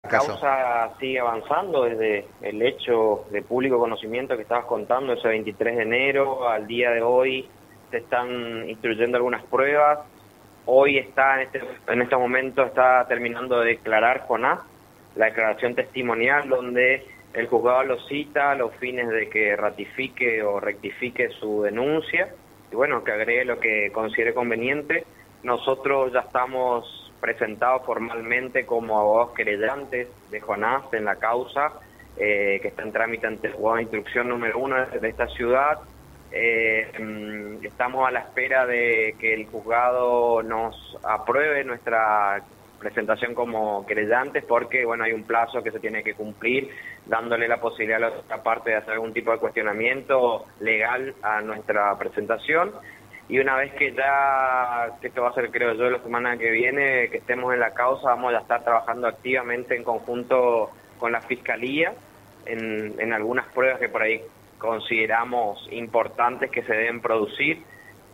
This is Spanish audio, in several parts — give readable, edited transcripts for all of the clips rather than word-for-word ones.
La caso. causa sigue avanzando desde el hecho de público conocimiento que estabas contando, ese 23 de enero al día de hoy se están instruyendo algunas pruebas. Hoy está en este momento está terminando de declarar Jonás, la declaración testimonial donde el juzgado lo cita a los fines de que ratifique o rectifique su denuncia y bueno, que agregue lo que considere conveniente. Nosotros ya estamos presentados formalmente como abogados querellantes de Jonás en la causa, que está en trámite ante el juzgado de instrucción número 1 de esta ciudad. Estamos a la espera de que el juzgado nos apruebe nuestra presentación como querellantes porque bueno, hay un plazo que se tiene que cumplir, dándole la posibilidad a la otra parte de hacer algún tipo de cuestionamiento legal a nuestra presentación. Y una vez que que esto va a ser, creo yo, la semana que viene, que estemos en la causa, vamos a estar trabajando activamente en conjunto con la Fiscalía en algunas pruebas que por ahí consideramos importantes que se deben producir.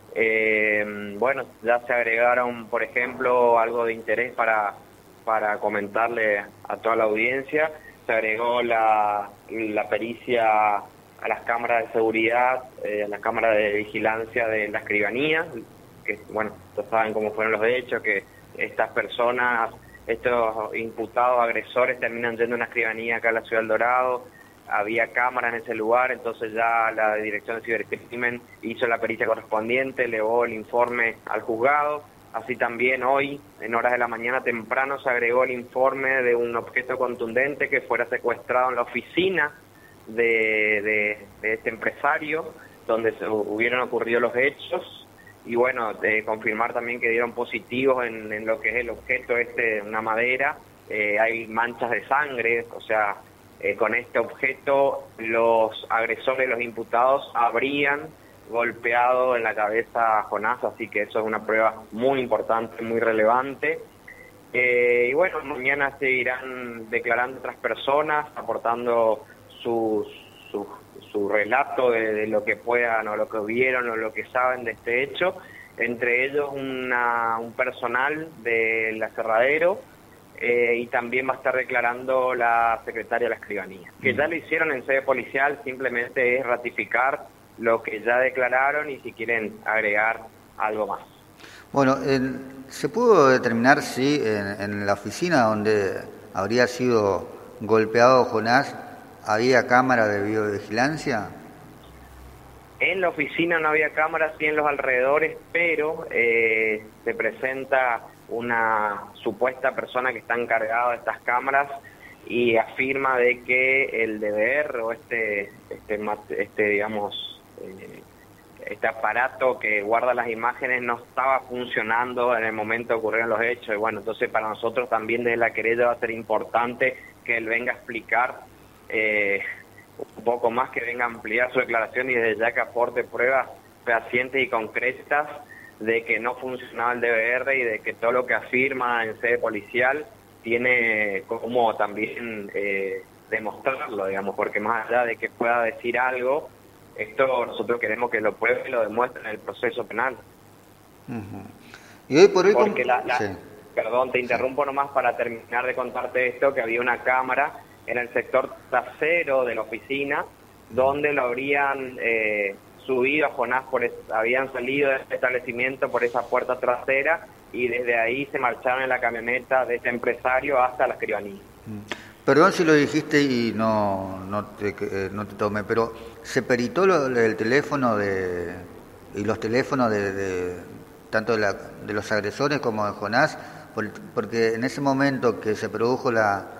Bueno, ya se agregaron, por ejemplo, algo de interés para comentarle a toda la audiencia, se agregó la pericia a las cámaras de seguridad, a las cámaras de vigilancia de la escribanía, que bueno, todos saben cómo fueron los hechos, que estas personas, estos imputados agresores terminan yendo a una escribanía acá en la Ciudad del Dorado. Había cámara en ese lugar, entonces ya la Dirección de Cibercrimen hizo la pericia correspondiente, elevó el informe al juzgado. Así también hoy, en horas de la mañana temprano, se agregó el informe de un objeto contundente que fuera secuestrado en la oficina de este empresario, donde hubieron ocurrido los hechos. Y bueno, confirmar también que dieron positivos en lo que es el objeto una madera. Hay manchas de sangre, o sea, con este objeto los agresores, los imputados, habrían golpeado en la cabeza a Jonás, así que eso es una prueba muy importante, muy relevante. Y bueno, mañana se irán declarando otras personas, aportando su relato de lo que puedan o lo que vieron o lo que saben de este hecho, entre ellos un personal del aserradero, y también va a estar declarando la secretaria de la escribanía, que ya lo hicieron en sede policial, simplemente es ratificar lo que ya declararon y si quieren agregar algo más. Bueno, ¿se pudo determinar si en la oficina donde habría sido golpeado Jonás había cámara de videovigilancia? En la oficina no había cámaras, sí en los alrededores, pero se presenta una supuesta persona que está encargada de estas cámaras y afirma de que el DVR o digamos, este aparato que guarda las imágenes no estaba funcionando en el momento que ocurrieron los hechos. Y bueno, entonces para nosotros también desde la querella va a ser importante que él venga a explicar un poco más, que venga a ampliar su declaración y desde ya que aporte pruebas fehacientes y concretas de que no funcionaba el DVR y de que todo lo que afirma en sede policial tiene como también demostrarlo, digamos, porque más allá de que pueda decir algo, esto nosotros queremos que lo pruebe y lo demuestre en el proceso penal. Uh-huh. Y hoy por hoy... Porque Sí, perdón, te sí. interrumpo nomás para terminar de contarte esto, que había una cámara en el sector trasero de la oficina donde lo habrían subido a Jonás, habían salido del establecimiento por esa puerta trasera y desde ahí se marcharon en la camioneta de este empresario hasta la escribanía. Perdón si lo dijiste y no te tomé, pero ¿se peritó el teléfono y los teléfonos tanto de los agresores como de Jonás? Porque en ese momento que se produjo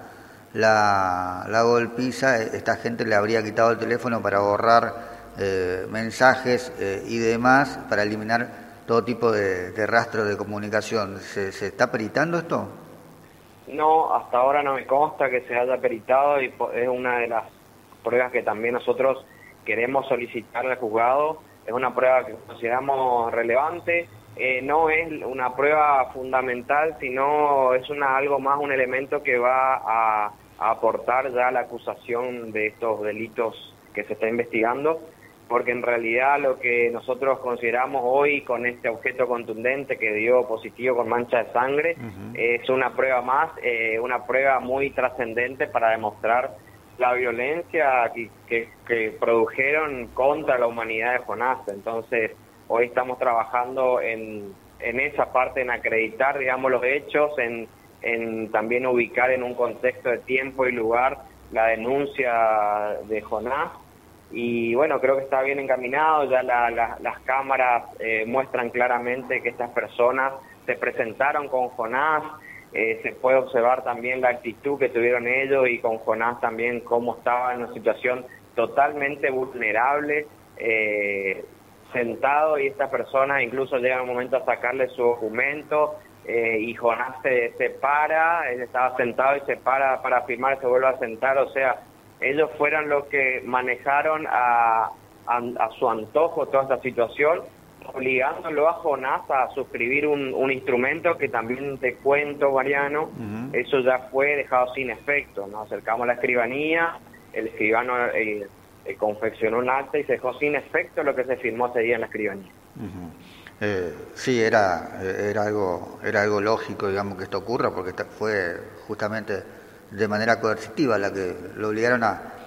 la golpiza, esta gente le habría quitado el teléfono para borrar mensajes y demás, para eliminar todo tipo de rastro de comunicación. ¿Se está peritando esto? No, hasta ahora no me consta que se haya peritado y es una de las pruebas que también nosotros queremos solicitar al juzgado. Es una prueba que consideramos relevante. No es una prueba fundamental, sino es algo más, un elemento que va a aportar ya la acusación de estos delitos que se está investigando. porque en realidad lo que nosotros consideramos hoy con este objeto contundente que dio positivo con mancha de sangre es una prueba más, una prueba muy trascendente para demostrar la violencia que produjeron contra la humanidad de Jonás. Entonces, hoy estamos trabajando en esa parte, en acreditar, digamos, los hechos, en también ubicar en un contexto de tiempo y lugar la denuncia de Jonás. Y bueno, creo que está bien encaminado, ya las cámaras muestran claramente que estas personas se presentaron con Jonás, se puede observar también la actitud que tuvieron ellos y con Jonás también cómo estaba en una situación totalmente vulnerable, sentado, y estas personas incluso llegan un momento a sacarle su documento y Jonás se para, él estaba sentado y se para firmar y se vuelve a sentar, o sea, ellos fueron los que manejaron a su antojo toda esta situación, obligándolo a Jonás a suscribir un instrumento que también te cuento, Mariano, eso ya fue dejado sin efecto. Nos acercamos a la escribanía, el escribano confeccionó un acta y se dejó sin efecto lo que se firmó ese día en la escribanía. Sí, era algo lógico, digamos, que esto ocurra, porque fue justamente de manera coercitiva la que lo obligaron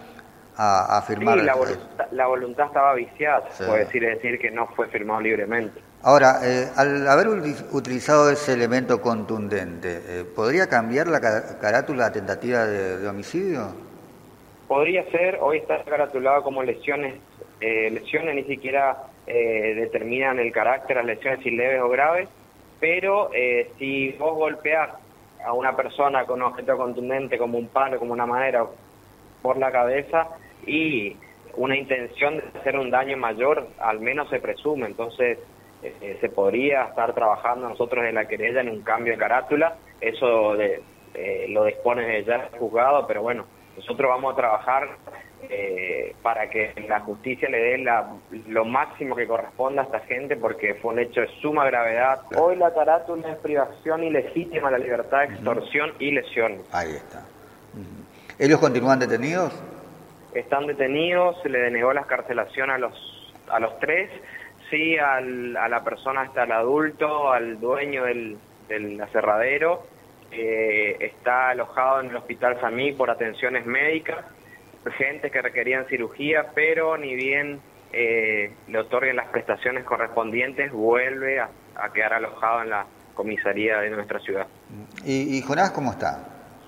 a firmar. Sí, la voluntad estaba viciada, se puede decir que no fue firmado libremente. Ahora, al haber utilizado ese elemento contundente, ¿podría cambiar la carátula tentativa de homicidio? Podría ser, hoy está caratulado como lesiones, ni siquiera determinan el carácter, las lesiones si leves o graves, pero si vos golpeás a una persona con un objeto contundente como un palo, como una madera, por la cabeza y una intención de hacer un daño mayor, al menos se presume. Entonces se podría estar trabajando nosotros en la querella en un cambio de carátula, eso lo dispone ya el juzgado, pero bueno, nosotros vamos a trabajar para que la justicia le dé lo máximo que corresponda a esta gente, porque fue un hecho de suma gravedad. Hoy la carátula es privación ilegítima de la libertad, extorsión y lesiones. Ahí está. ¿Ellos continúan detenidos? Están detenidos, se le denegó la excarcelación a los tres, sí, a la persona, hasta el adulto, al dueño del aserradero, está alojado en el Hospital Samí por atenciones médicas, urgentes que requerían cirugía, pero ni bien le otorguen las prestaciones correspondientes, vuelve a quedar alojado en la comisaría de nuestra ciudad. ¿Y Jonás cómo está?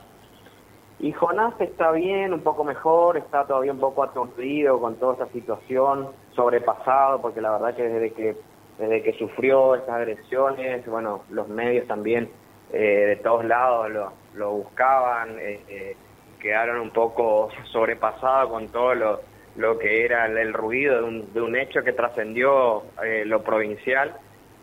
Y Jonás está bien, un poco mejor, está todavía un poco aturdido con toda esta situación, sobrepasado, porque la verdad que desde que sufrió estas agresiones, bueno, los medios también de todos lados lo buscaban, quedaron un poco sobrepasados con todo lo que era el ruido de un hecho que trascendió lo provincial.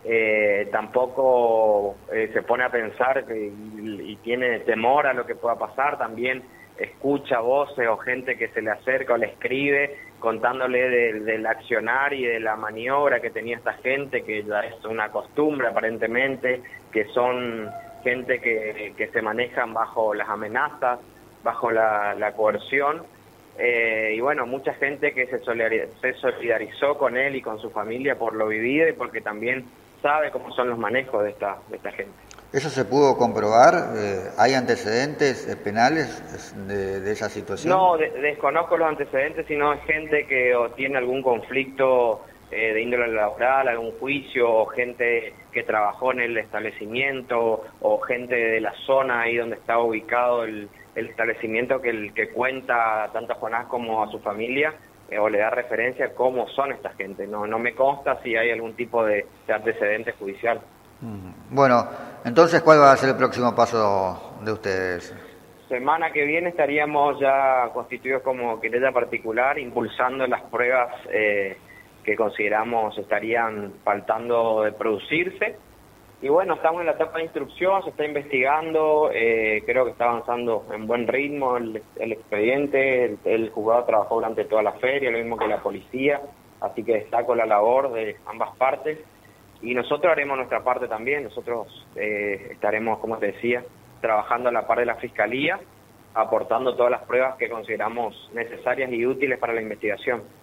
Tampoco se pone a pensar y tiene temor a lo que pueda pasar, también escucha voces o gente que se le acerca o le escribe contándole del accionar y de la maniobra que tenía esta gente, que ya es una costumbre aparentemente, que son gente que se manejan bajo las amenazas, bajo la coerción, y bueno, mucha gente que se solidarizó con él y con su familia por lo vivido y porque también sabe cómo son los manejos de esta gente. ¿Eso se pudo comprobar? ¿Hay antecedentes penales de esa situación? No, desconozco los antecedentes, sino es gente que o tiene algún conflicto de índole laboral, algún juicio, o gente que trabajó en el establecimiento, o gente de la zona ahí donde está ubicado el establecimiento que cuenta tanto a Jonás como a su familia, o le da referencia a cómo son esta gente. No me consta si hay algún tipo de antecedente judicial. Bueno, entonces, ¿cuál va a ser el próximo paso de ustedes? Semana que viene estaríamos ya constituidos como querella particular, impulsando las pruebas que consideramos estarían faltando de producirse. Y bueno, estamos en la etapa de instrucción, se está investigando, creo que está avanzando en buen ritmo el expediente, el juzgado trabajó durante toda la feria, lo mismo que la policía, así que destaco la labor de ambas partes. Y nosotros haremos nuestra parte también, nosotros estaremos, como te decía, trabajando a la par de la Fiscalía, aportando todas las pruebas que consideramos necesarias y útiles para la investigación.